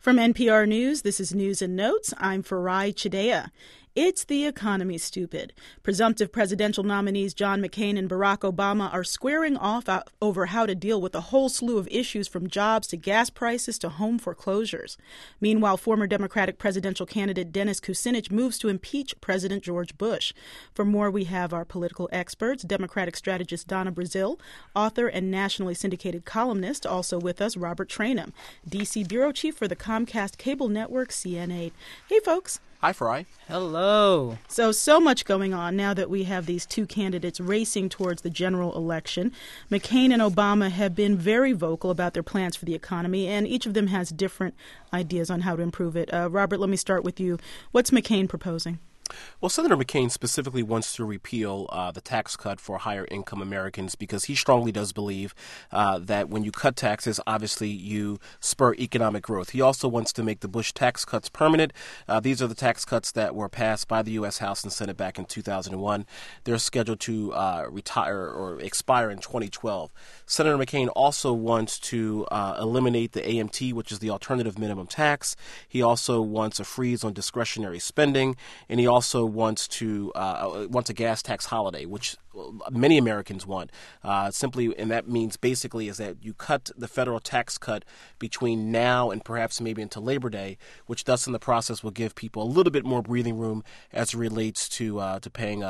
From NPR News, this is News and Notes. I'm Farai Chideya. It's the economy, stupid. Presumptive presidential nominees John McCain and Barack Obama are squaring off over how to deal with a whole slew of issues from jobs to gas prices to home foreclosures. Meanwhile, former Democratic presidential candidate Dennis Kucinich moves to impeach President George Bush. For more, we have our political experts, Democratic strategist Donna Brazile, author and nationally syndicated columnist, also with us, Robert Traynham, D.C. bureau chief for the Comcast cable network CNN. Hey, folks. Hi, Farai. Hello. So much going on now that we have these two candidates racing towards the general election. McCain and Obama have been very vocal about their plans for the economy, and each of them has different ideas on how to improve it. Robert, let me start with you. What's McCain proposing? Well, Senator McCain specifically wants to repeal the tax cut for higher-income Americans because he strongly does believe that when you cut taxes, obviously you spur economic growth. He also wants to make the Bush tax cuts permanent. These are the tax cuts that were passed by the U.S. House and Senate back in 2001. They're scheduled to retire or expire in 2012. Senator McCain also wants to eliminate the AMT, which is the alternative minimum tax. He also wants a freeze on discretionary spending, and he also wants a gas tax holiday, which many Americans want. And that means basically is that you cut the federal tax cut between now and perhaps maybe until Labor Day, which thus in the process will give people a little bit more breathing room as it relates to paying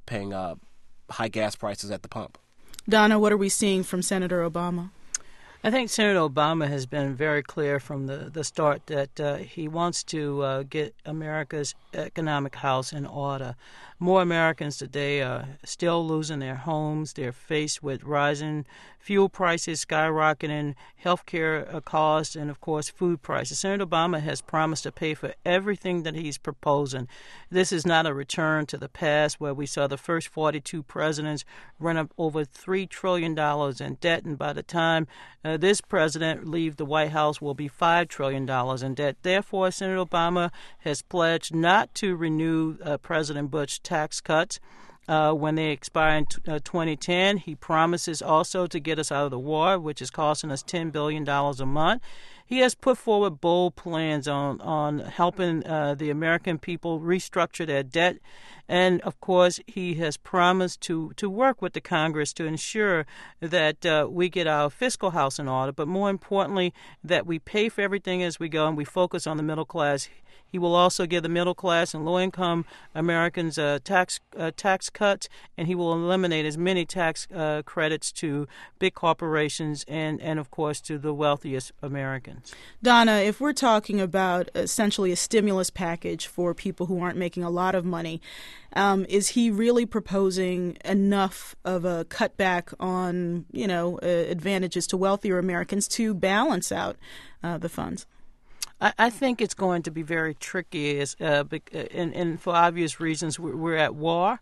high gas prices at the pump. Donna, what are we seeing from Senator Obama? I think Senator Obama has been very clear from the start that he wants to get America's economic house in order. More Americans today are still losing their homes. They're faced with rising fuel prices, skyrocketing health care costs, and, of course, food prices. Senator Obama has promised to pay for everything that he's proposing. This is not a return to the past where we saw the first 42 presidents run up over $3 trillion in debt, and by the time this president leaves the White House will be $5 trillion in debt. Therefore, Senator Obama has pledged not to renew President Bush's tax cuts when they expire in 2010. He promises also to get us out of the war, which is costing us $10 billion a month. He has put forward bold plans on helping the American people restructure their debt. And, of course, he has promised to work with the Congress to ensure that we get our fiscal house in order, but more importantly, that we pay for everything as we go and we focus on the middle class. He will also give the middle class and low-income Americans tax cuts, and he will eliminate as many tax credits to big corporations and, of course, to the wealthiest Americans. Donna, if we're talking about essentially a stimulus package for people who aren't making a lot of money, is he really proposing enough of a cutback on, advantages to wealthier Americans to balance out the funds? I think it's going to be very tricky, and for obvious reasons. We're at war,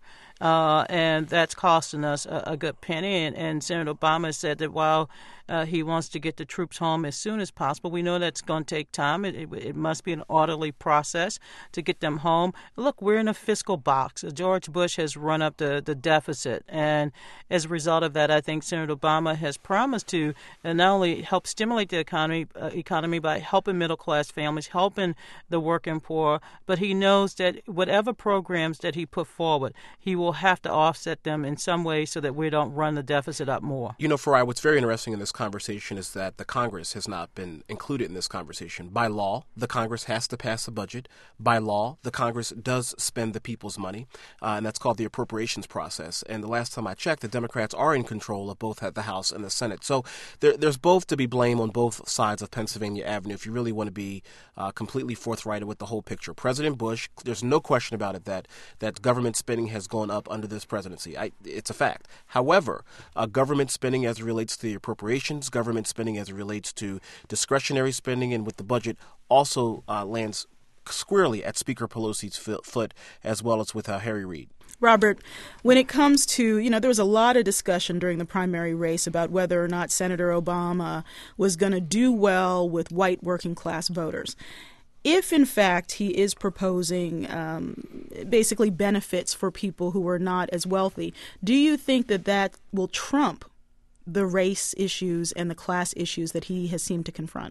and that's costing us a good penny. And Senator Obama said that while he wants to get the troops home as soon as possible, we know that's going to take time. It must be an orderly process to get them home. Look, we're in a fiscal box. George Bush has run up the deficit, and as a result of that, I think Senator Obama has promised to not only help stimulate the economy by helping middle-class families, helping the working poor, but he knows that whatever programs that he put forward, he will have to offset them in some way so that we don't run the deficit up more. Farai, what's very interesting in this conversation is that the Congress has not been included in this conversation. By law, the Congress has to pass a budget. By law, the Congress does spend the people's money, and that's called the appropriations process. And the last time I checked, the Democrats are in control of both the House and the Senate. So there's both to be blamed on both sides of Pennsylvania Avenue if you really want to be completely forthright with the whole picture. President Bush, there's no question about it that government spending has gone up under this presidency. It's a fact. However, government spending as it relates to the appropriations, government spending as it relates to discretionary spending, and with the budget also lands squarely at Speaker Pelosi's foot, as well as with Harry Reid. Robert, when it comes to, there was a lot of discussion during the primary race about whether or not Senator Obama was going to do well with white working class voters. If, in fact, he is proposing basically benefits for people who are not as wealthy, do you think that will trump the race issues and the class issues that he has seemed to confront?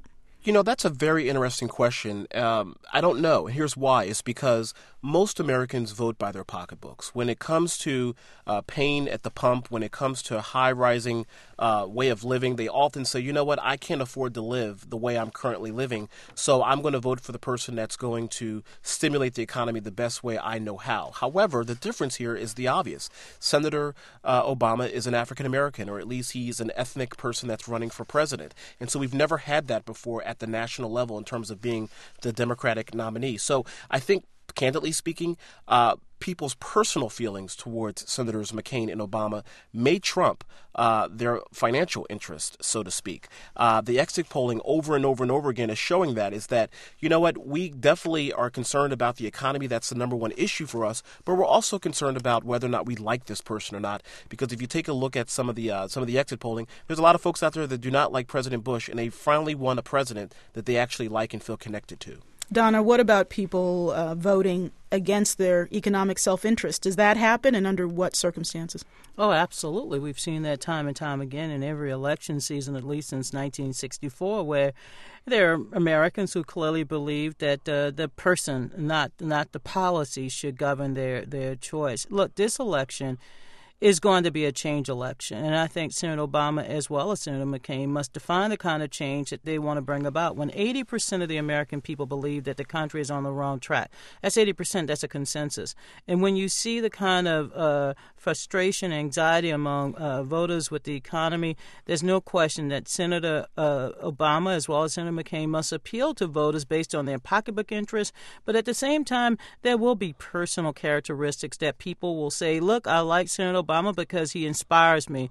You know, that's a very interesting question. I don't know. Here's why. It's because most Americans vote by their pocketbooks. When it comes to pain at the pump, when it comes to a high-rising way of living, they often say, you know what, I can't afford to live the way I'm currently living, so I'm going to vote for the person that's going to stimulate the economy the best way I know how. However, the difference here is the obvious. Senator Obama is an African-American, or at least he's an ethnic person that's running for president. And so we've never had that before at the national level in terms of being the Democratic nominee. So I think, candidly speaking, people's personal feelings towards Senators McCain and Obama may trump their financial interest, so to speak. The exit polling over and over and over again is showing that, is that, you know what, we definitely are concerned about the economy. That's the number one issue for us. But we're also concerned about whether or not we like this person or not. Because if you take a look at some of the exit polling, there's a lot of folks out there that do not like President Bush, and they finally won a president that they actually like and feel connected to. Donna, what about people voting against their economic self-interest? Does that happen, and under what circumstances? Oh, absolutely. We've seen that time and time again in every election season, at least since 1964, where there are Americans who clearly believe that the person, not the policy, should govern their choice. Look, this election is going to be a change election. And I think Senator Obama, as well as Senator McCain, must define the kind of change that they want to bring about. When 80% of the American people believe that the country is on the wrong track, that's 80%, that's a consensus. And when you see the kind of frustration, anxiety among voters with the economy, there's no question that Senator Obama, as well as Senator McCain, must appeal to voters based on their pocketbook interests. But at the same time, there will be personal characteristics that people will say, look, I like Senator Obama because he inspires me.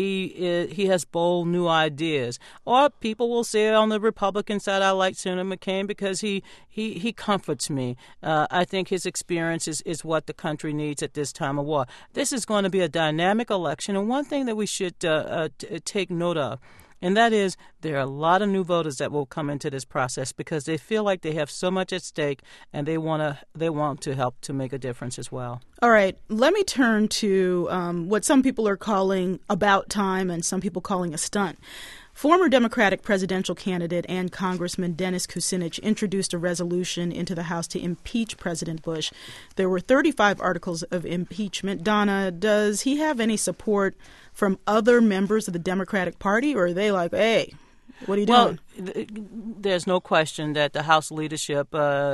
He has bold new ideas. Or people will say on the Republican side, I like Senator McCain because he comforts me. I think his experience is what the country needs at this time of war. This is going to be a dynamic election, and one thing that we should take note of, and that is there are a lot of new voters that will come into this process because they feel like they have so much at stake, and they want to help to make a difference as well. All right, let me turn to what some people are calling about time and some people calling a stunt. Former Democratic presidential candidate and Congressman Dennis Kucinich introduced a resolution into the House to impeach President Bush. There were 35 articles of impeachment. Donna, does he have any support from other members of the Democratic Party, or are they like, hey, what are you doing? Well, there's no question that the House leadership,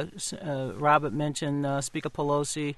Robert mentioned Speaker Pelosi,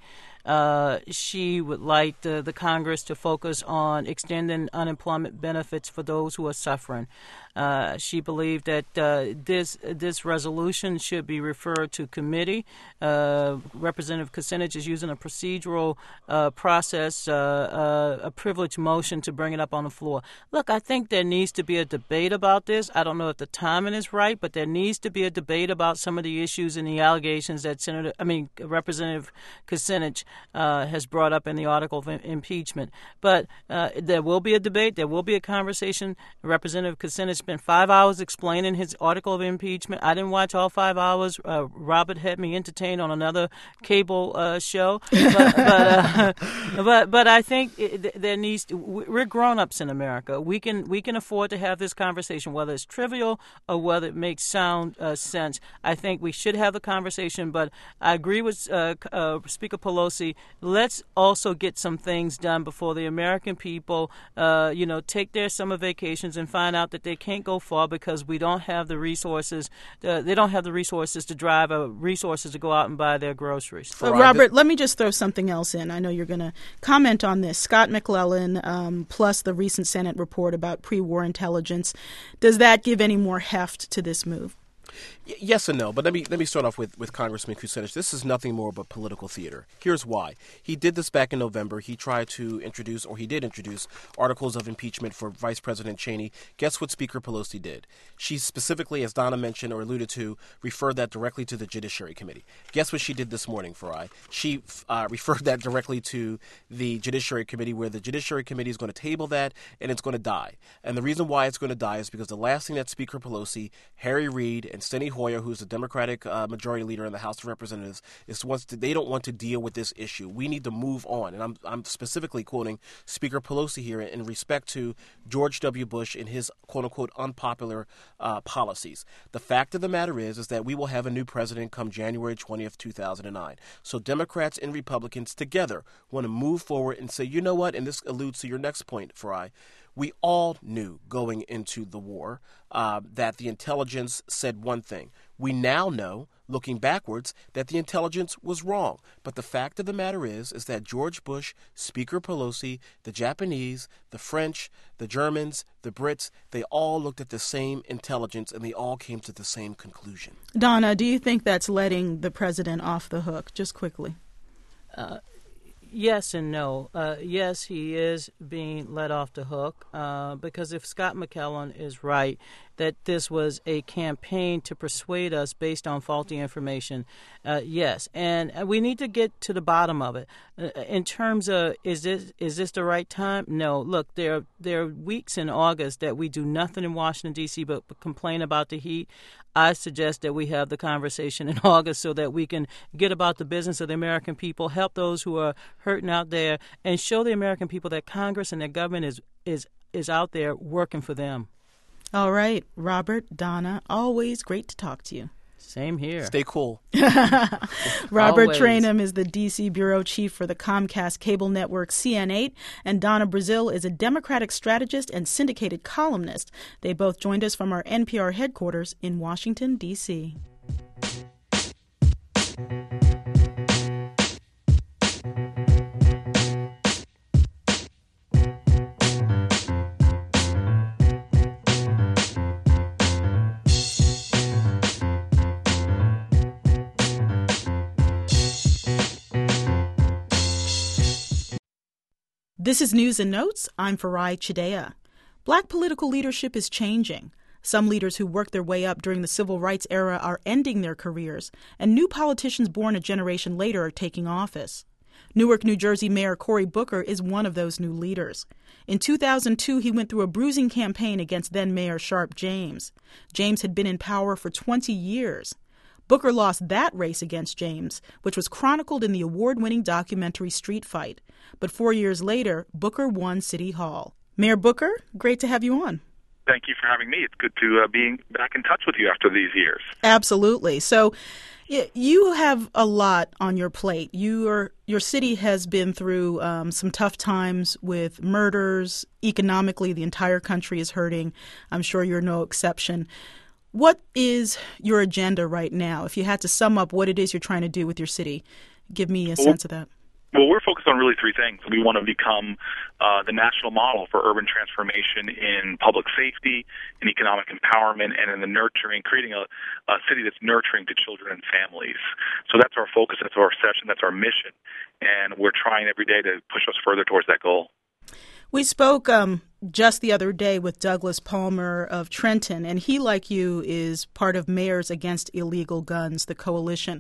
she would like the Congress to focus on extending unemployment benefits for those who are suffering. She believed that this resolution should be referred to committee. Representative Kucinich is using a procedural process, a privilege motion to bring it up on the floor. Look, I think there needs to be a debate about this. I don't know if the timing is right, but there needs to be a debate about some of the issues and the allegations that Representative Kucinich has brought up in the article of impeachment. But there will be a debate. There will be a conversation. Representative Kucinich spent 5 hours explaining his article of impeachment. I didn't watch all 5 hours. Robert had me entertained on another cable show. But I think there needs to, we're grown-ups in America. We can afford to have this conversation, whether it's trivial or whether it makes sound sense. I think we should have the conversation, but I agree with Speaker Pelosi. Let's also get some things done before the American people, take their summer vacations and find out that they can't go far because we don't have the resources. They don't have the resources to drive or resources to go out and buy their groceries. Robert, let me just throw something else in. I know you're going to comment on this. Scott McClellan, plus the recent Senate report about pre-war intelligence. Does that give any more heft to this move? Yes and no, but let me start off with Congressman Kucinich. This is nothing more but political theater. Here's why. He did this back in November. He did introduce articles of impeachment for Vice President Cheney. Guess what Speaker Pelosi did? She specifically, as Donna mentioned or alluded to, referred that directly to the Judiciary Committee. Guess what she did this morning, Farai? She referred that directly to the Judiciary Committee, where the Judiciary Committee is going to table that, and it's going to die. And the reason why it's going to die is because the last thing that Speaker Pelosi, Harry Reid, and Steny Hoyer, who's the Democratic majority leader in the House of Representatives, they don't want to deal with this issue. We need to move on. And I'm specifically quoting Speaker Pelosi here in respect to George W. Bush and his quote-unquote unpopular policies. The fact of the matter is that we will have a new president come January 20th, 2009. So Democrats and Republicans together want to move forward and say, you know what, and this alludes to your next point, Farai, we all knew going into the war that the intelligence said one thing. We now know, looking backwards, that the intelligence was wrong. But the fact of the matter is that George Bush, Speaker Pelosi, the Japanese, the French, the Germans, the Brits, they all looked at the same intelligence and they all came to the same conclusion. Donna, do you think that's letting the president off the hook? Just quickly. Yes and no. Yes, he is being let off the hook because if Scott McKellen is right that this was a campaign to persuade us based on faulty information, yes. And we need to get to the bottom of it. In terms of is this the right time? No. Look, there are weeks in August that we do nothing in Washington, D.C. but complain about the heat. I suggest that we have the conversation in August so that we can get about the business of the American people, help those who are hurting out there, and show the American people that Congress and their government is out there working for them. All right, Robert, Donna, always great to talk to you. Same here. Stay cool. Robert Trainum is the D.C. bureau chief for the Comcast cable network CN8, and Donna Brazile is a Democratic strategist and syndicated columnist. They both joined us from our NPR headquarters in Washington, D.C. This is News and Notes. I'm Farai Chideya. Black political leadership is changing. Some leaders who worked their way up during the civil rights era are ending their careers, and new politicians born a generation later are taking office. Newark, New Jersey Mayor Cory Booker is one of those new leaders. In 2002, he went through a bruising campaign against then-Mayor Sharp James. James had been in power for 20 years. Booker lost that race against James, which was chronicled in the award-winning documentary Street Fight. But 4 years later, Booker won City Hall. Mayor Booker, great to have you on. Thank you for having me. It's good to be back in touch with you after these years. Absolutely. So you have a lot on your plate. Your city has been through some tough times with murders. Economically, the entire country is hurting. I'm sure you're no exception. What is your agenda right now? If you had to sum up what it is you're trying to do with your city, give me a sense of that. Well, we're focused on really three things. We want to become the national model for urban transformation in public safety, in economic empowerment, and in the nurturing, creating a city that's nurturing to children and families. So that's our focus, that's our obsession, that's our mission, and we're trying every day to push us further towards that goal. We spoke just the other day with Douglas Palmer of Trenton, and he, like you, is part of Mayors Against Illegal Guns, the coalition.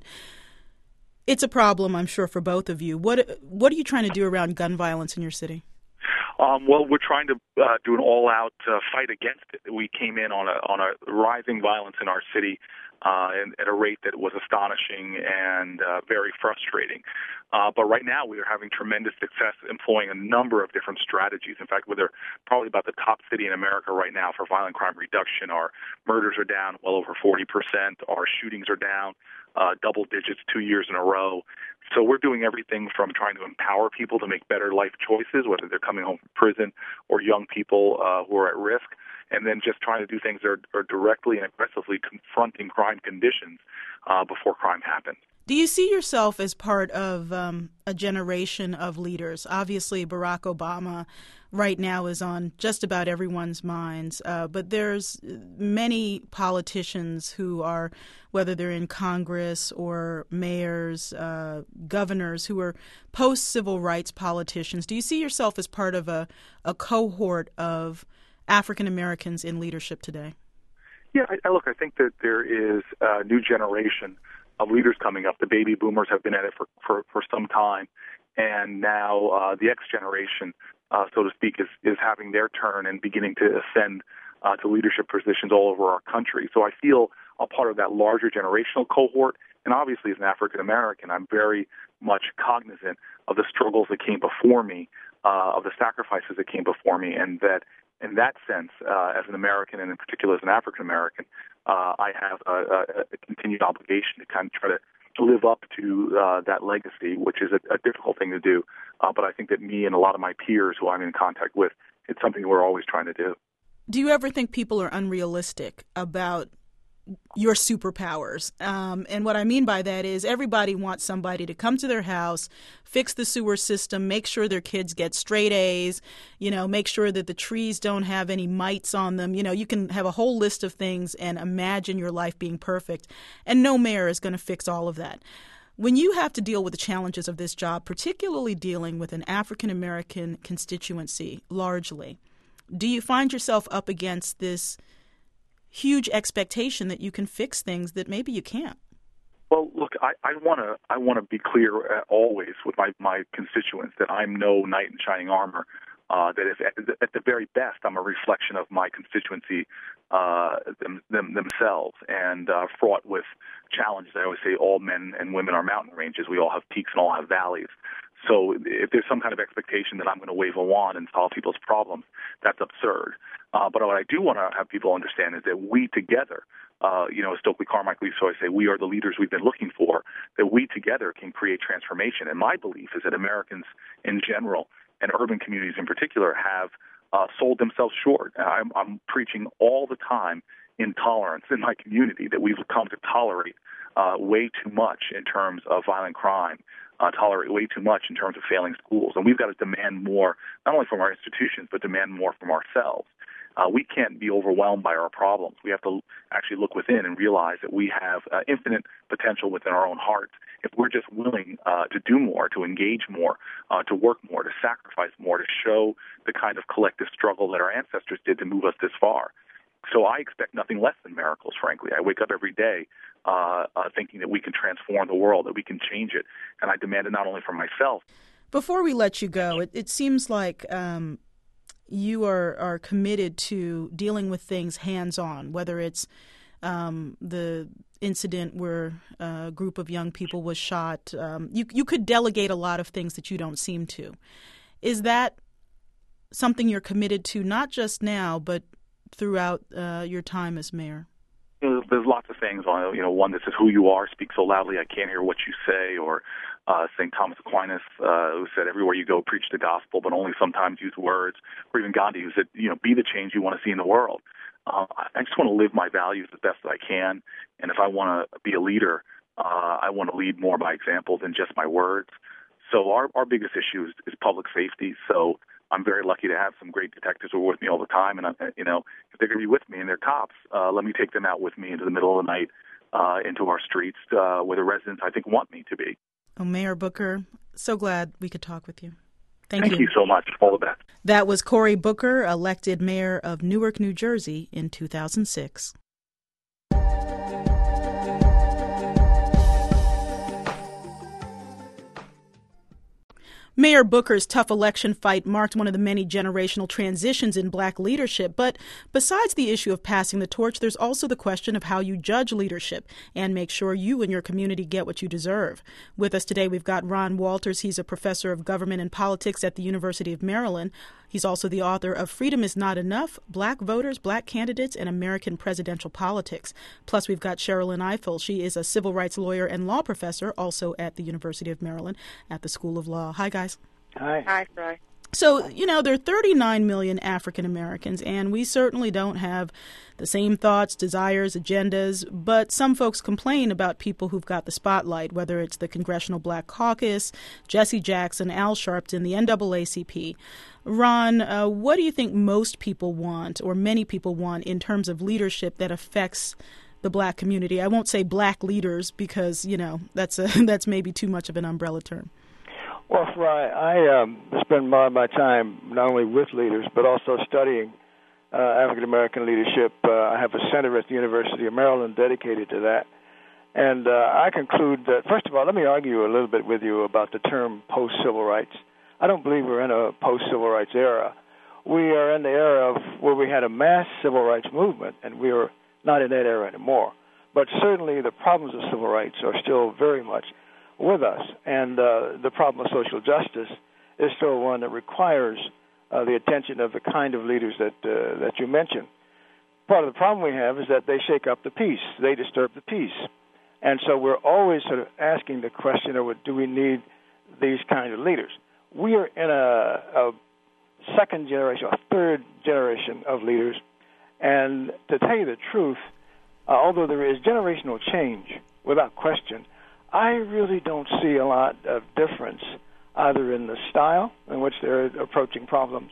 It's a problem, I'm sure, for both of you. What are you trying to do around gun violence in your city? Well, we're trying to do an all-out fight against it. We came in on a rising violence in our city at a rate that was astonishing and very frustrating. But right now we are having tremendous success employing a number of different strategies. In fact, we're probably about the top city in America right now for violent crime reduction. Our murders are down well over 40%. Our shootings are down double digits 2 years in a row. So we're doing everything from trying to empower people to make better life choices, whether they're coming home from prison or young people who are at risk, and then just trying to do things that are directly and aggressively confronting crime conditions before crime happens. Do you see yourself as part of a generation of leaders? Obviously, Barack Obama right now is on just about everyone's minds, but there's many politicians who are, whether they're in Congress or mayors, governors, who are post-civil rights politicians. Do you see yourself as part of a cohort of African Americans in leadership today? Yeah, I think that there is a new generation of leaders coming up. The baby boomers have been at it for some time, and now the X generation, so to speak, is having their turn and beginning to ascend to leadership positions all over our country. So I feel a part of that larger generational cohort. And obviously, as an African American, I'm very much cognizant of the struggles that came before me, of the sacrifices that came before me, and that in that sense, as an American, and in particular as an African American, I have a continued obligation to kind of try to live up to that legacy, which is a difficult thing to do. But I think that me and a lot of my peers who I'm in contact with, it's something we're always trying to do. Do you ever think people are unrealistic about your superpowers? And what I mean by that is everybody wants somebody to come to their house, fix the sewer system, make sure their kids get straight A's, make sure that the trees don't have any mites on them. You can have a whole list of things and imagine your life being perfect. And no mayor is going to fix all of that. When you have to deal with the challenges of this job, particularly dealing with an African American constituency largely, do you find yourself up against this huge expectation that you can fix things that maybe you can't? Well, look, I want to be clear always with my constituents that I'm no knight in shining armor. That if at the very best I'm a reflection of my constituency themselves, and fraught with challenges. I always say all men and women are mountain ranges. We all have peaks and all have valleys. So if there's some kind of expectation that I'm going to wave a wand and solve people's problems, that's absurd. But what I do want to have people understand is that we together, as Stokely Carmichael used to always say, we are the leaders we've been looking for, that we together can create transformation. And my belief is that Americans in general, and urban communities in particular, have sold themselves short. I'm preaching all the time intolerance in my community, that we've come to tolerate way too much in terms of violent crime, tolerate way too much in terms of failing schools. And we've got to demand more, not only from our institutions, but demand more from ourselves. We can't be overwhelmed by our problems. We have to actually look within and realize that we have infinite potential within our own hearts if we're just willing to do more, to engage more, to work more, to sacrifice more, to show the kind of collective struggle that our ancestors did to move us this far. So I expect nothing less than miracles, frankly. I wake up every day thinking that we can transform the world, that we can change it, and I demand it not only from myself. Before we let you go, it seems like you are committed to dealing with things hands-on, whether it's the incident where a group of young people was shot. You could delegate a lot of things that you don't seem to. Is that something you're committed to, not just now, but throughout your time as mayor? There's lots of things on, one that says who you are, speak so loudly I can't hear what you say, or St. Thomas Aquinas, who said everywhere you go, preach the gospel, but only sometimes use words, or even Gandhi, who said, be the change you want to see in the world. I just want to live my values as best as I can, and if I want to be a leader, I want to lead more by example than just my words. So our biggest issue is public safety. So I'm very lucky to have some great detectives who are with me all the time, and if they're going to be with me and they're cops, let me take them out with me into the middle of the night, into our streets, where the residents, I think, want me to be. Oh, Mayor Booker, so glad we could talk with you. Thank you. Thank you so much. All the best. That was Cory Booker, elected mayor of Newark, New Jersey in 2006. Mayor Booker's tough election fight marked one of the many generational transitions in black leadership. But besides the issue of passing the torch, there's also the question of how you judge leadership and make sure you and your community get what you deserve. With us today, we've got Ron Walters. He's a professor of government and politics at the University of Maryland. He's also the author of Freedom is Not Enough, Black Voters, Black Candidates, and American Presidential Politics. Plus, we've got Sherrilyn Ifill. She is a civil rights lawyer and law professor, also at the University of Maryland at the School of Law. Hi, guys. Hi. Hi, Fry. So, there are 39 million African Americans, and we certainly don't have the same thoughts, desires, agendas, but some folks complain about people who've got the spotlight, whether it's the Congressional Black Caucus, Jesse Jackson, Al Sharpton, the NAACP. Ron, what do you think most people want, or many people want, in terms of leadership that affects the black community? I won't say black leaders because, that's maybe too much of an umbrella term. Well, Fry, I spend more of my time not only with leaders, but also studying African-American leadership. I have a center at the University of Maryland dedicated to that. And I conclude that, first of all, let me argue a little bit with you about the term post-civil rights. I don't believe we're in a post-civil rights era. We are in the era of where we had a mass civil rights movement, and we are not in that era anymore. But certainly the problems of civil rights are still very much with us, and the problem of social justice is still one that requires the attention of the kind of leaders that you mentioned. Part of the problem we have is that they shake up the peace. They disturb the peace. And so we're always sort of asking the question of, do we need these kind of leaders? We are in a second generation, a third generation of leaders. And to tell you the truth, although there is generational change, without question, I really don't see a lot of difference either in the style in which they're approaching problems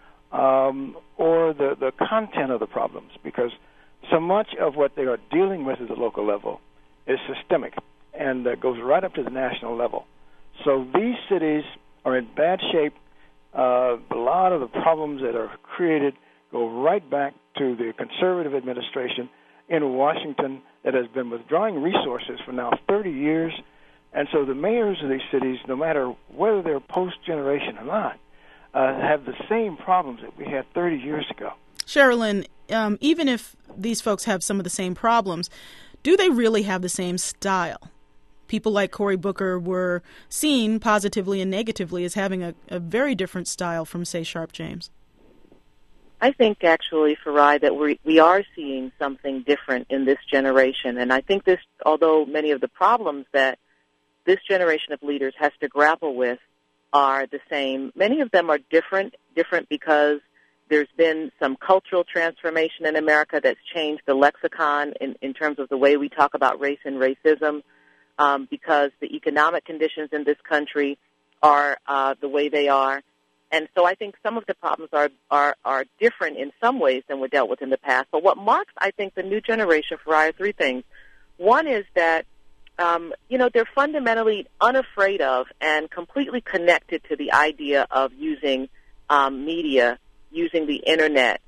or the content of the problems, because so much of what they are dealing with at the local level is systemic and goes right up to the national level. So these cities are in bad shape. A lot of the problems that are created go right back to the conservative administration in Washington that has been withdrawing resources for now 30 years. And so the mayors of these cities, no matter whether they're post-generation or not, have the same problems that we had 30 years ago. Sherilyn, even if these folks have some of the same problems, do they really have the same style? People like Cory Booker were seen positively and negatively as having a very different style from, say, Sharpe James. I think, actually, Farai, that we are seeing something different in this generation. And I think this, although many of the problems that this generation of leaders has to grapple with are the same, many of them are different because there's been some cultural transformation in America that's changed the lexicon in terms of the way we talk about race and racism, because the economic conditions in this country are the way they are. And so I think some of the problems are different in some ways than were dealt with in the past. But what marks, I think, the new generation, Farai, are three things. One is that, they're fundamentally unafraid of and completely connected to the idea of using media, using the Internet,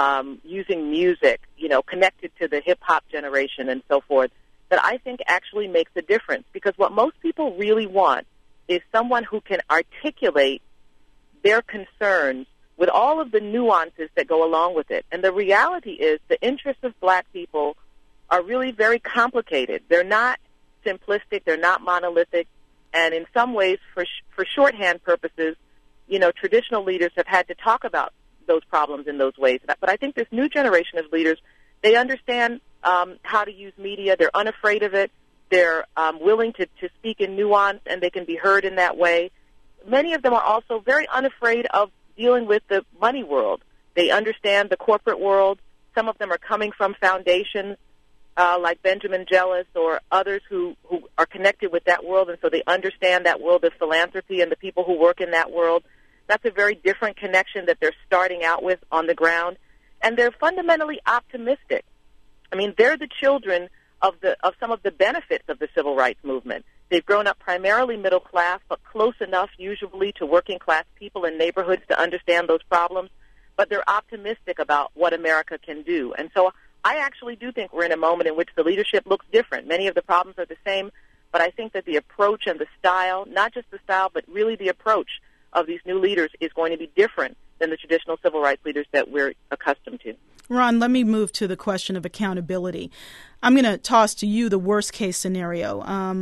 using music, connected to the hip-hop generation and so forth, that I think actually makes a difference. Because what most people really want is someone who can articulate their concerns with all of the nuances that go along with it. And the reality is the interests of black people are really very complicated. They're not simplistic, they're not monolithic, and in some ways, for shorthand purposes, traditional leaders have had to talk about those problems in those ways. But I think this new generation of leaders, they understand how to use media, they're unafraid of it, they're willing to speak in nuance, and they can be heard in that way. Many of them are also very unafraid of dealing with the money world. They understand the corporate world. Some of them are coming from foundations like Benjamin Jealous or others who are connected with that world, and so they understand that world of philanthropy and the people who work in that world. That's a very different connection that they're starting out with on the ground, and they're fundamentally optimistic. I mean, they're the children of some of the benefits of the civil rights movement. They've grown up primarily middle class, but close enough usually to working class people in neighborhoods to understand those problems. But they're optimistic about what America can do. And so I actually do think we're in a moment in which the leadership looks different. Many of the problems are the same, but I think that the approach and the style, not just the style, but really the approach of these new leaders is going to be different than the traditional civil rights leaders that we're accustomed to. Ron, let me move to the question of accountability. I'm going to toss to you the worst-case scenario.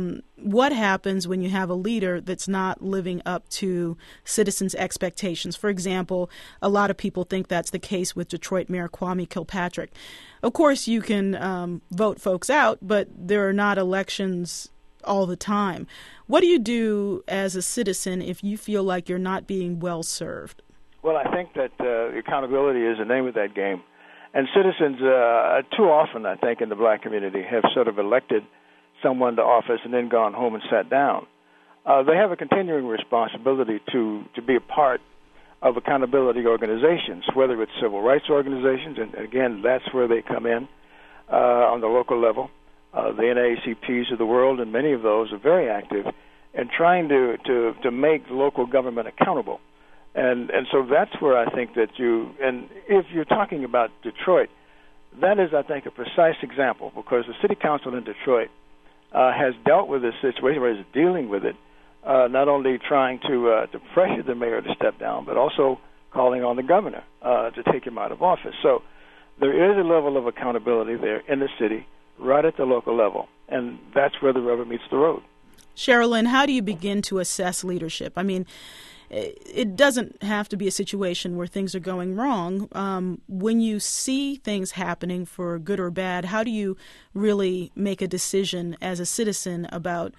What happens when you have a leader that's not living up to citizens' expectations? For example, a lot of people think that's the case with Detroit Mayor Kwame Kilpatrick. Of course, you can vote folks out, but there are not elections all the time. What do you do as a citizen if you feel like you're not being well served? Well, I think that accountability is the name of that game. And citizens, too often, I think, in the black community have sort of elected someone to office and then gone home and sat down. They have a continuing responsibility to be a part of accountability organizations, whether it's civil rights organizations, and again, that's where they come in on the local level. The NAACPs of the world, and many of those are very active in trying to make local government accountable. And so that's where I think that and if you're talking about Detroit, that is, I think, a precise example, because the city council in Detroit has dealt with this situation, or is dealing with it, not only trying to pressure the mayor to step down, but also calling on the governor to take him out of office. So there is a level of accountability there in the city. right at the local level. And that's where the rubber meets the road. Sherilyn, how do you begin to assess leadership? I mean, it doesn't have to be a situation where things are going wrong. When you see things happening for good or bad, how do you really make a decision as a citizen about,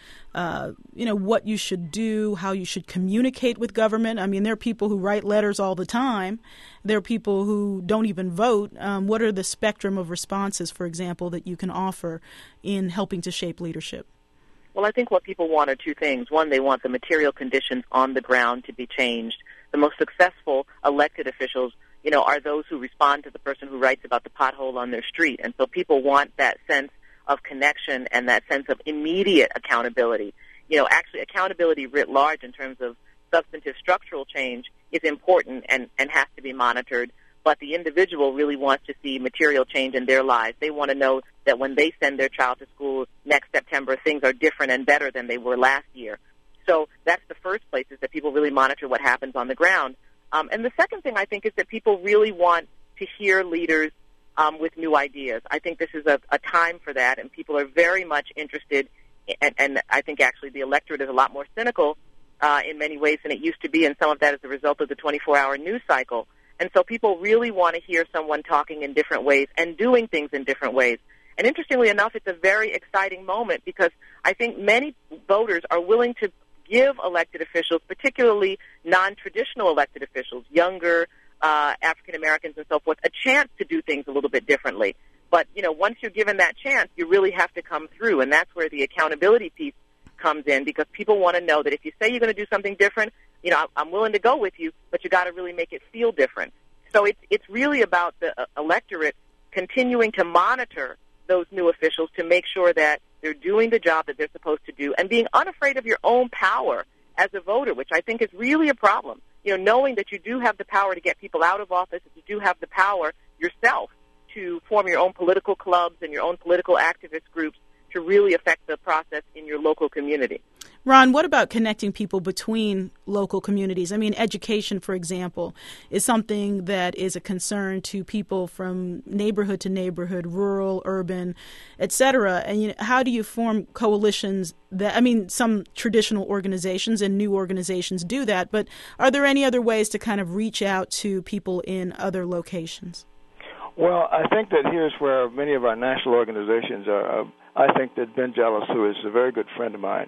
what you should do, how you should communicate with government? I mean, there are people who write letters all the time. There are people who don't even vote. What are the spectrum of responses, for example, that you can offer in helping to shape leadership? Well, I think what people want are two things. One, they want the material conditions on the ground to be changed. The most successful elected officials, are those who respond to the person who writes about the pothole on their street. And so people want that sense of connection and that sense of immediate accountability. Actually accountability writ large in terms of substantive structural change is important and has to be monitored. But the individual really wants to see material change in their lives. They want to know that when they send their child to school next September, things are different and better than they were last year. So that's the first place, is that people really monitor what happens on the ground. And the second thing, I think, is that people really want to hear leaders with new ideas. I think this is a time for that, and people are very much interested, and I think actually the electorate is a lot more cynical in many ways than it used to be, and some of that is a result of the 24-hour news cycle. And so people really want to hear someone talking in different ways and doing things in different ways. And interestingly enough, it's a very exciting moment, because I think many voters are willing to give elected officials, particularly non-traditional elected officials, younger African Americans and so forth, a chance to do things a little bit differently. But, once you're given that chance, you really have to come through. And that's where the accountability piece comes in, because people want to know that if you say you're going to do something different, I'm willing to go with you, but you got to really make it feel different. So it's really about the electorate continuing to monitor those new officials to make sure that they're doing the job that they're supposed to do, and being unafraid of your own power as a voter, which I think is really a problem. Knowing that you do have the power to get people out of office, that you do have the power yourself to form your own political clubs and your own political activist groups to really affect the process in your local community. Ron, what about connecting people between local communities? I mean, education, for example, is something that is a concern to people from neighborhood to neighborhood, rural, urban, et cetera. And how do you form coalitions some traditional organizations and new organizations do that, but are there any other ways to kind of reach out to people in other locations? Well, I think that here's where many of our national organizations are. I think that Ben Jealous, who is a very good friend of mine,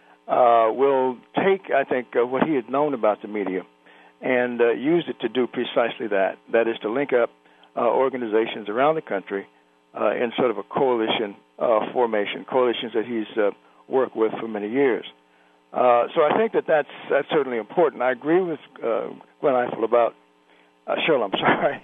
will take, what he had known about the media and use it to do precisely that. That is to link up organizations around the country in sort of a coalition formation, coalitions that he's worked with for many years. So I think that's certainly important. I agree with Gwen Ifill about, Sherilyn, I'm sorry.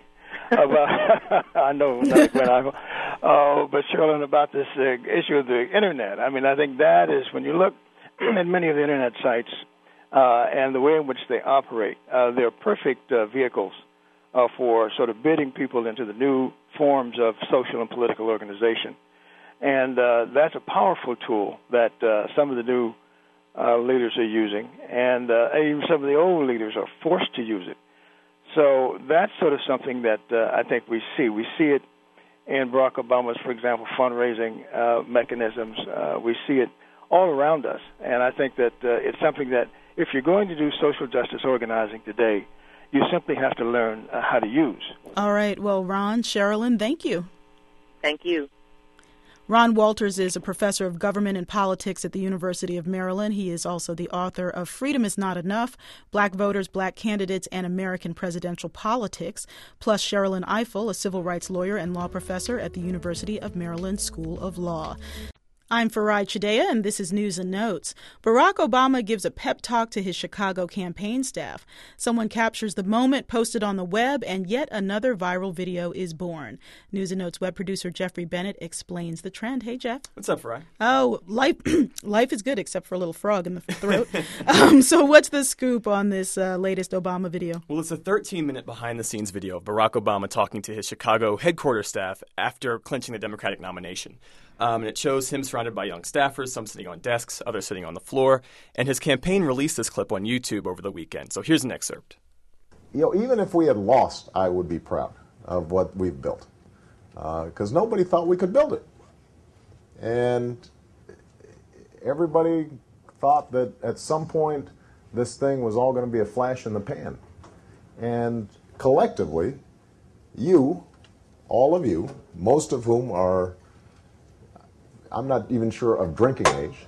I know not Gwen Ifill, but Sherilyn, about this issue of the Internet. I mean, I think that is, when you look at many of the Internet sites and the way in which they operate, they're perfect vehicles for sort of bidding people into the new forms of social and political organization. And that's a powerful tool that some of the new leaders are using, and even some of the old leaders are forced to use it. So that's sort of something that I think we see. We see it in Barack Obama's, for example, fundraising mechanisms. We see it all around us. And I think that it's something that if you're going to do social justice organizing today, you simply have to learn how to use. All right. Well, Ron, Sherilyn, thank you. Thank you. Ron Walters is a professor of government and politics at the University of Maryland. He is also the author of Freedom is Not Enough, Black Voters, Black Candidates, and American Presidential Politics, plus Sherilyn Ifill, a civil rights lawyer and law professor at the University of Maryland School of Law. I'm Farai Chideya, and this is News and Notes. Barack Obama gives a pep talk to his Chicago campaign staff. Someone captures the moment, posted on the web, and yet another viral video is born. News and Notes web producer Jeffrey Bennett explains the trend. Hey, Jeff. What's up, Farai? Oh, life is good, except for a little frog in the throat. So what's the scoop on this latest Obama video? Well, it's a 13-minute behind-the-scenes video of Barack Obama talking to his Chicago headquarters staff after clinching the Democratic nomination. And it shows him surrounded by young staffers, some sitting on desks, others sitting on the floor. And his campaign released this clip on YouTube over the weekend. So here's an excerpt. Even if we had lost, I would be proud of what we've built. Because nobody thought we could build it. And everybody thought that at some point this thing was all going to be a flash in the pan. And collectively, you, all of you, most of whom are, I'm not even sure of drinking age,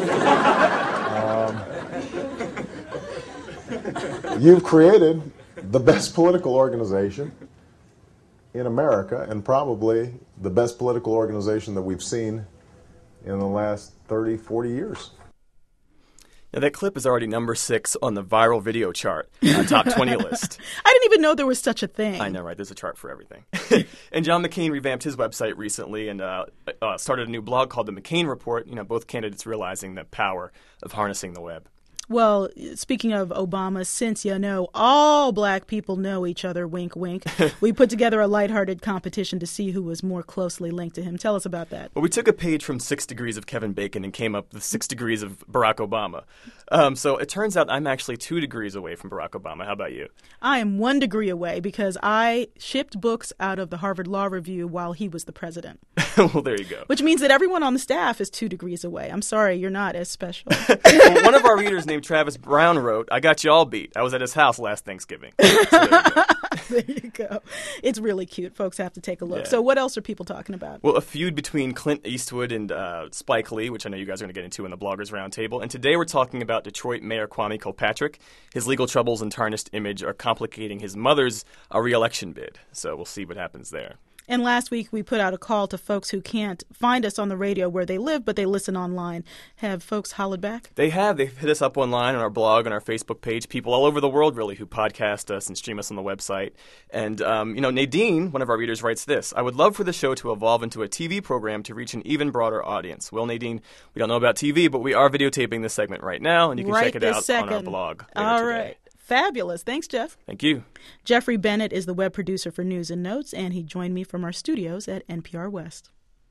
you've created the best political organization in America, and probably the best political organization that we've seen in the last 30, 40 years. Now, that clip is already number 6 on the viral video chart, top 20 list. I didn't even know there was such a thing. I know, right? There's a chart for everything. And John McCain revamped his website recently and started a new blog called The McCain Report, both candidates realizing the power of harnessing the web. Well, speaking of Obama, since all black people know each other, wink, wink, we put together a lighthearted competition to see who was more closely linked to him. Tell us about that. Well, we took a page from 6 Degrees of Kevin Bacon and came up with 6 Degrees of Barack Obama. So it turns out I'm actually 2 degrees away from Barack Obama. How about you? I am 1 degree away because I shipped books out of the Harvard Law Review while he was the president. Well, there you go. Which means that everyone on the staff is 2 degrees away. I'm sorry, you're not as special. Well, one of our readers named Travis Brown wrote, "I got you all beat. I was at his house last Thanksgiving." So there you go. It's really cute. Folks have to take a look. Yeah. So what else are people talking about? Well, a feud between Clint Eastwood and Spike Lee, which I know you guys are going to get into in the Bloggers Roundtable. And today we're talking about Detroit Mayor Kwame Kilpatrick. His legal troubles and tarnished image are complicating his mother's re-election bid. So we'll see what happens there. And last week we put out a call to folks who can't find us on the radio where they live, but they listen online. Have folks hollered back? They have. They've hit us up online on our blog, on our Facebook page. People all over the world, really, who podcast us and stream us on the website. And, Nadine, one of our readers, writes this: "I would love for the show to evolve into a TV program to reach an even broader audience." Well, Nadine, we don't know about TV, but we are videotaping this segment right now, and you can check it out on our blog later all today. Right. Fabulous. Thanks, Jeff. Thank you. Jeffrey Bennett is the web producer for News and Notes, and he joined me from our studios at NPR West.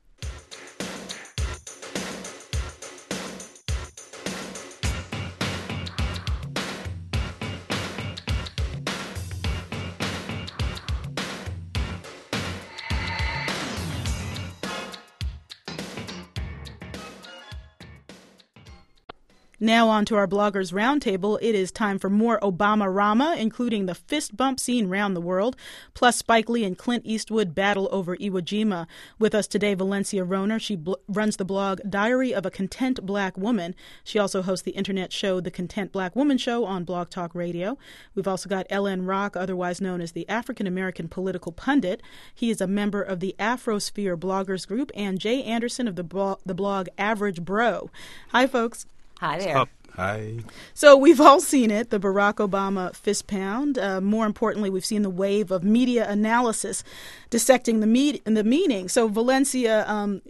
Now on to our Bloggers Roundtable. It is time for more Obama-rama, including the fist bump seen round the world, plus Spike Lee and Clint Eastwood battle over Iwo Jima. With us today, Valencia Roner. She runs the blog Diary of a Content Black Woman. She also hosts the internet show The Content Black Woman Show on Blog Talk Radio. We've also got L.N. Rock, otherwise known as the African American Political Pundit. He is a member of the Afrosphere Bloggers Group, and Jay Anderson of the blog Average Bro. Hi, folks. Hi there. Hi. So we've all seen it, the Barack Obama fist pound. More importantly, we've seen the wave of media analysis dissecting the meaning. So Valencia,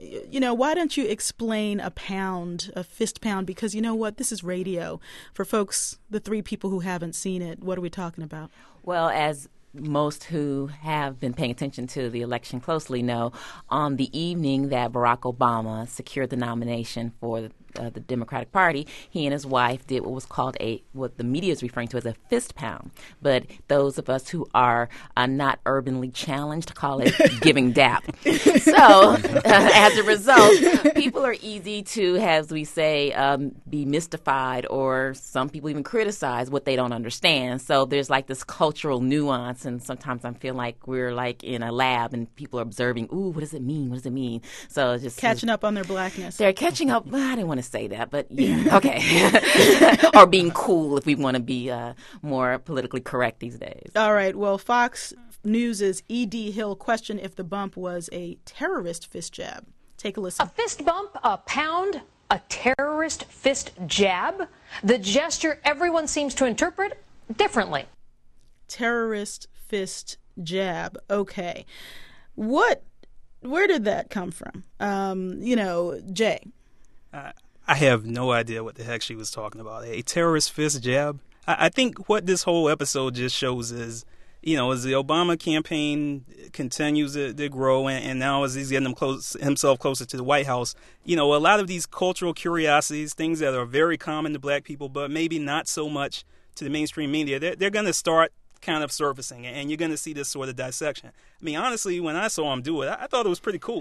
why don't you explain a fist pound? Because you know what? This is radio. For folks, the 3 people who haven't seen it, what are we talking about? Well, as most who have been paying attention to the election closely know, on the evening that Barack Obama secured the nomination for the Democratic Party, he and his wife did what was called what the media is referring to as a fist pound. But those of us who are not urbanly challenged call it giving dap. So as a result, people are easy to, as we say, be mystified, or some people even criticize what they don't understand. So there's like this cultural nuance, and sometimes I feel like we're like in a lab and people are observing, ooh, what does it mean? What does it mean? So it's just catching up on their blackness. They're catching up. Well, I didn't want to say that, but yeah, okay. Or being cool if we want to be more politically correct these days. All right. Well, Fox News' E.D. Hill questioned if the bump was a terrorist fist jab. Take a listen. A fist bump, a pound, a terrorist fist jab? The gesture everyone seems to interpret differently. Terrorist fist jab. Okay. Where did that come from? Jay. I have no idea what the heck she was talking about. A terrorist fist jab? I think what this whole episode just shows is, as the Obama campaign continues to grow, and now as he's getting himself closer to the White House, a lot of these cultural curiosities, things that are very common to black people, but maybe not so much to the mainstream media, they're going to start kind of surfacing, and you're going to see this sort of dissection. I mean, honestly, when I saw him do it, I thought it was pretty cool.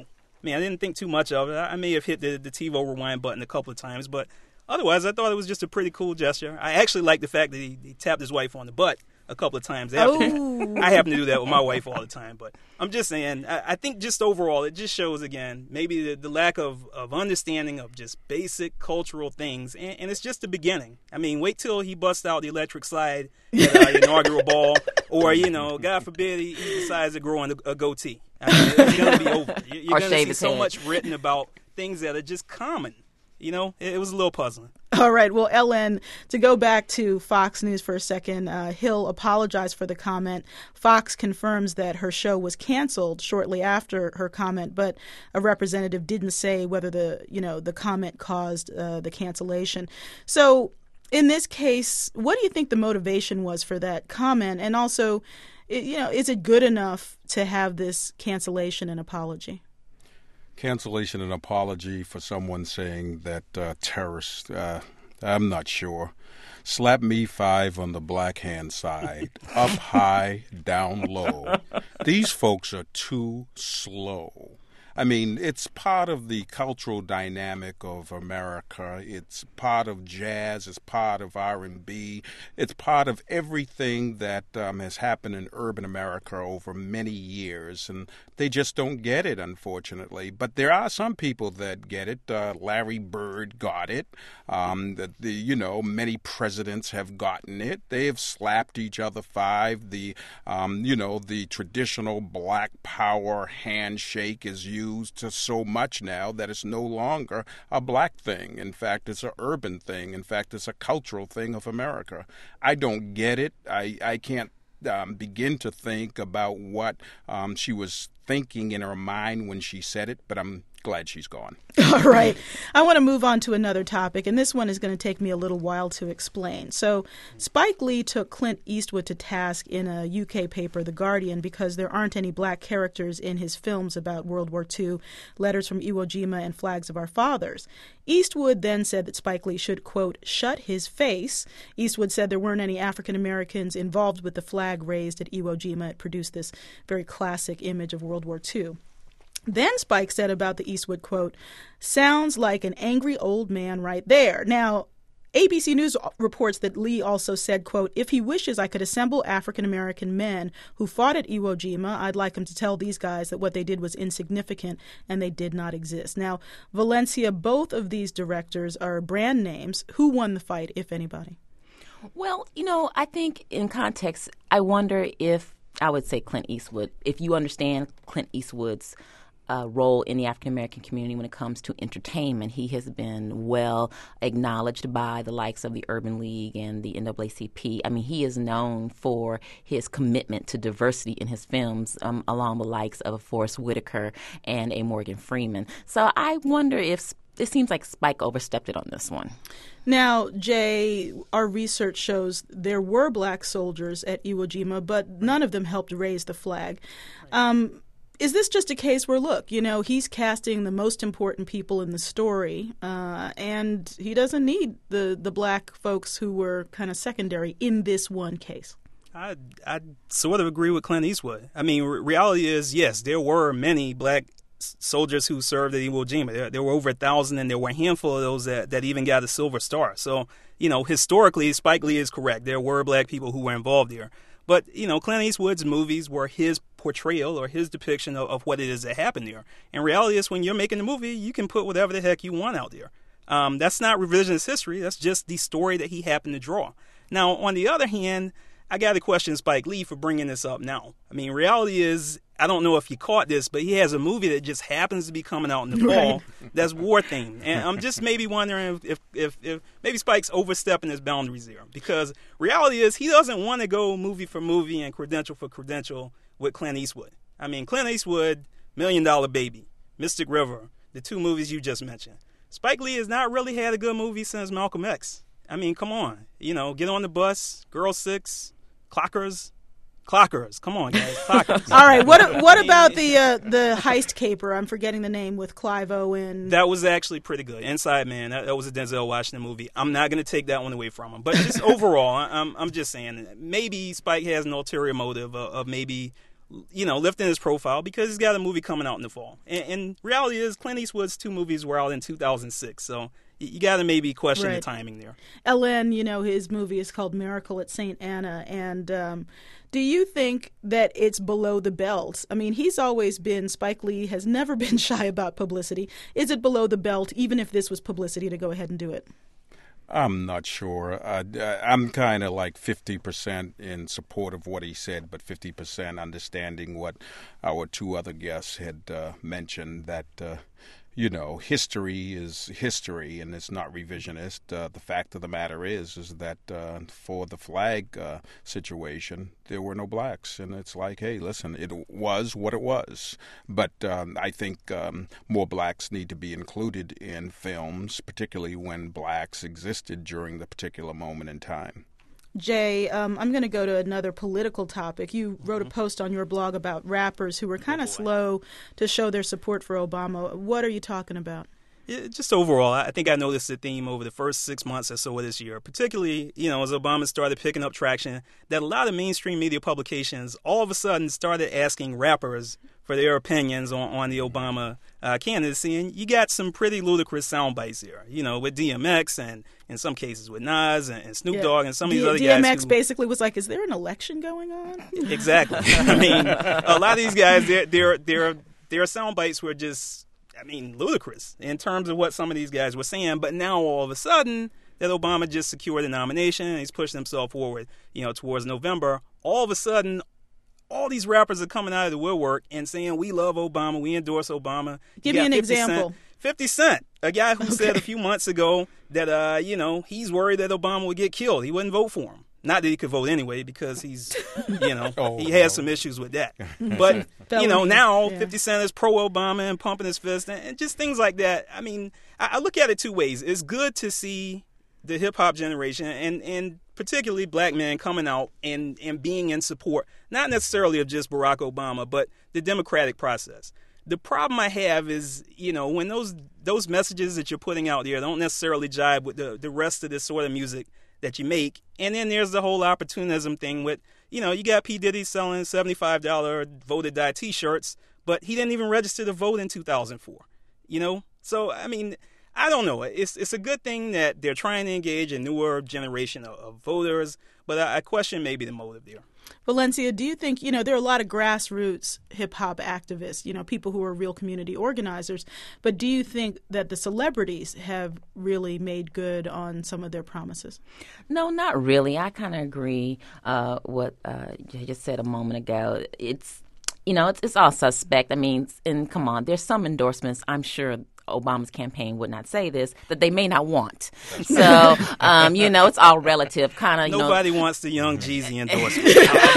I didn't think too much of it. I may have hit the TiVo rewind button a couple of times, but otherwise, I thought it was just a pretty cool gesture. I actually like the fact that he tapped his wife on the butt a couple of times after. I happen to do that with my wife all the time, but I'm just saying, I think just overall, it just shows, again, maybe the lack of understanding of just basic cultural things, and it's just the beginning. I mean, wait till he busts out the electric slide at the inaugural ball, or, God forbid, he decides to grow a goatee. I mean, it's going to be over. You're going to see so much written about things that are just common. It was a little puzzling. All right. Well, Ellen, to go back to Fox News for a second, Hill apologized for the comment. Fox confirms that her show was canceled shortly after her comment, but a representative didn't say whether the comment caused the cancellation. So in this case, what do you think the motivation was for that comment? And also, is it good enough to have this cancellation and apology? Cancellation and apology for someone saying that terrorist, I'm not sure. Slap me 5 on the black hand side, up high, down low. These folks are too slow. I mean, it's part of the cultural dynamic of America. It's part of jazz. It's part of R&B. It's part of everything that has happened in urban America over many years, and they just don't get it, unfortunately. But there are some people that get it. Larry Bird got it. Many presidents have gotten it. They have slapped each other 5. The traditional black power handshake is used so much now that it's no longer a black thing. In fact, it's an urban thing. In fact, it's a cultural thing of America. I don't get it. I can't begin to think about what she was thinking in her mind when she said it, but I'm glad she's gone. All right. I want to move on to another topic, and this one is going to take me a little while to explain. So Spike Lee took Clint Eastwood to task in a UK paper, The Guardian, because there aren't any black characters in his films about World War II, Letters from Iwo Jima and Flags of Our Fathers. Eastwood then said that Spike Lee should, quote, shut his face. Eastwood said there weren't any African Americans involved with the flag raised at Iwo Jima. It produced this very classic image of World War II. Then Spike said about the Eastwood quote, sounds like an angry old man right there. Now, ABC News reports that Lee also said, quote, if he wishes I could assemble African-American men who fought at Iwo Jima, I'd like him to tell these guys that what they did was insignificant and they did not exist. Now, Valencia, both of these directors are brand names. Who won the fight, if anybody? Well, I think in context, I wonder if, I would say Clint Eastwood, if you understand Clint Eastwood's role in the African-American community when it comes to entertainment. He has been well acknowledged by the likes of the Urban League and the NAACP. I mean, he is known for his commitment to diversity in his films, along the likes of Forrest Whitaker and a Morgan Freeman. So I wonder if it seems like Spike overstepped it on this one. Now, Jay, our research shows there were black soldiers at Iwo Jima, but none of them helped raise the flag. Is this just a case where, look, he's casting the most important people in the story, and he doesn't need the black folks who were kind of secondary in this one case? I sort of agree with Clint Eastwood. I mean, reality is, yes, there were many black soldiers who served at Iwo Jima. There were over 1,000, and there were a handful of those that even got a Silver Star. So, historically, Spike Lee is correct. There were black people who were involved there. But, Clint Eastwood's movies were his portrayal or his depiction of what it is that happened there. And reality is when you're making a movie, you can put whatever the heck you want out there. That's not revisionist history. That's just the story that he happened to draw. Now, on the other hand, I got to question Spike Lee for bringing this up now. I mean, reality is, I don't know if you caught this, but he has a movie that just happens to be coming out in the fall that's war-themed. And I'm just maybe wondering if maybe Spike's overstepping his boundaries there. Because reality is he doesn't want to go movie for movie and credential for credential with Clint Eastwood. I mean, Clint Eastwood, $1 Million Baby, Mystic River, the 2 movies you just mentioned. Spike Lee has not really had a good movie since Malcolm X. I mean, come on. Get on the bus, Girl 6, Clockers. Come on, guys. Clockers. All right. What about the heist caper? I'm forgetting the name with Clive Owen. That was actually pretty good. Inside Man. That was a Denzel Washington movie. I'm not going to take that one away from him. But just overall, I'm just saying maybe Spike has an ulterior motive of maybe lifting his profile because he's got a movie coming out in the fall. And reality is Clint Eastwood's 2 movies were out in 2006, so you got to maybe question the timing there. Ellen, his movie is called Miracle at St. Anna, and do you think that it's below the belt? I mean, Spike Lee has never been shy about publicity. Is it below the belt, even if this was publicity, to go ahead and do it? I'm not sure. I'm kind of like 50% in support of what he said, but 50% understanding what our 2 other guests had mentioned, that history is history and it's not revisionist. The fact of the matter is that for the flag situation, there were no blacks. And it's like, hey, listen, it was what it was. But I think more blacks need to be included in films, particularly when blacks existed during the particular moment in time. Jay, I'm going to go to another political topic. You wrote a post on your blog about rappers who were kind of slow to show their support for Obama. What are you talking about? Yeah, just overall, I think I noticed a theme over the first 6 months or so of this year, particularly, as Obama started picking up traction, that a lot of mainstream media publications all of a sudden started asking rappers for their opinions on the Obama candidacy. And you got some pretty ludicrous sound bites here, with DMX and in some cases with Nas and Snoop Dogg and some of these other guys. DMX basically was like, is there an election going on? Exactly. I mean, a lot of these guys, their sound bites were just, ludicrous in terms of what some of these guys were saying. But now all of a sudden that Obama just secured the nomination and he's pushing himself forward, towards November, all of a sudden all these rappers are coming out of the woodwork and saying, we love Obama, we endorse Obama. Give me an example. 50 Cent, a guy who said a few months ago that, he's worried that Obama would get killed. He wouldn't vote for him. Not that he could vote anyway because he's, he has some issues with that. But, now 50 Cent is pro-Obama and pumping his fist and just things like that. I mean, I look at it 2 ways. It's good to see the hip-hop generation and particularly black men coming out and being in support, not necessarily of just Barack Obama, but the democratic process. The problem I have is, when those messages that you're putting out there don't necessarily jibe with the rest of this sort of music that you make. And then there's the whole opportunism thing with, you got P. Diddy selling $75 vote or die T-shirts, but he didn't even register to vote in 2004, So, I don't know. It's a good thing that they're trying to engage a newer generation of voters, but I question maybe the motive there. Valencia, do you think, there are a lot of grassroots hip-hop activists, people who are real community organizers, but do you think that the celebrities have really made good on some of their promises? No, not really. I kind of agree what you just said a moment ago. It's all suspect. And come on, there's some endorsements, I'm sure Obama's campaign would not say this, that they may not want. So, it's all relative. Nobody wants the Young Jeezy endorsement.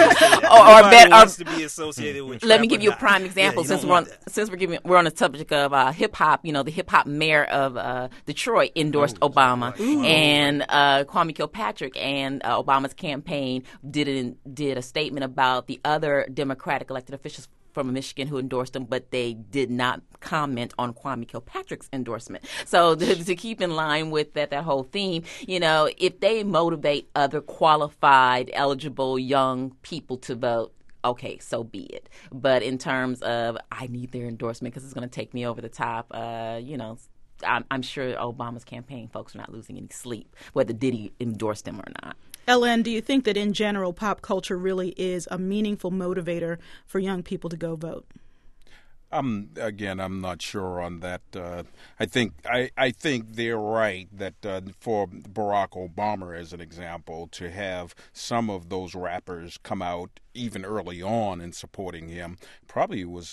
or wants to be associated with. Let me give you a prime example. Since we're on the subject of hip hop, the hip hop mayor of Detroit endorsed Obama, and Kwame Kilpatrick and Obama's campaign did a statement about the other Democratic elected officials from Michigan who endorsed him, but they did not comment on Kwame Kilpatrick's endorsement. So to keep in line with that whole theme, if they motivate other qualified, eligible young people to vote, okay, so be it. But in terms of I need their endorsement because it's going to take me over the top, I'm sure Obama's campaign folks are not losing any sleep, whether Diddy endorsed him or not. Ellen, do you think that in general pop culture really is a meaningful motivator for young people to go vote? Again, I'm not sure on that. I think they're right that for Barack Obama, as an example, to have some of those rappers come out even early on in supporting him probably was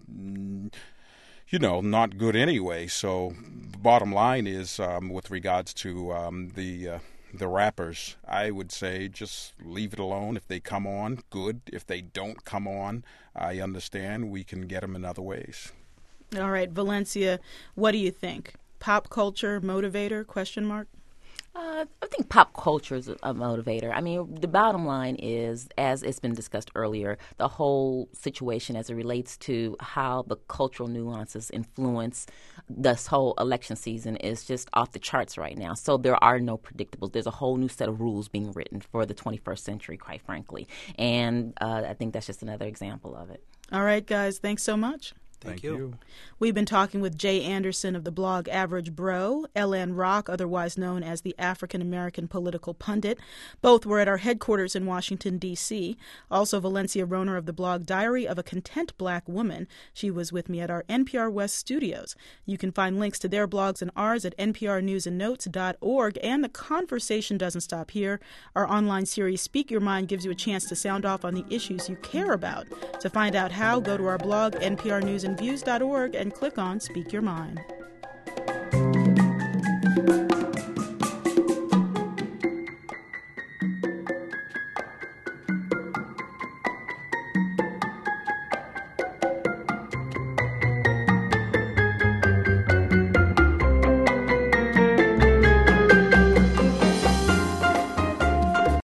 not good anyway. So bottom line is with regards to the rappers, I would say just leave it alone. If they come on, good. If they don't come on, I understand. We can get them in other ways. All right, Valencia, what do you think? Pop culture motivator, question mark? I think pop culture is a motivator. I mean, the bottom line is, as it's been discussed earlier, the whole situation as it relates to how the cultural nuances influence this whole election season is just off the charts right now. So there are no predictables. There's a whole new set of rules being written for the 21st century, quite frankly. And I think that's just another example of it. All right, guys. Thanks so much. Thank you. We've been talking with Jay Anderson of the blog Average Bro, L.N. Rock, otherwise known as the African-American political pundit. Both were at our headquarters in Washington, D.C. Also, Valencia Roner of the blog Diary of a Content Black Woman. She was with me at our NPR West studios. You can find links to their blogs and ours at nprnewsandnotes.org. And the conversation doesn't stop here. Our online series Speak Your Mind gives you a chance to sound off on the issues you care about. To find out how, go to our blog, nprnewsandviews.org, and click on Speak Your Mind.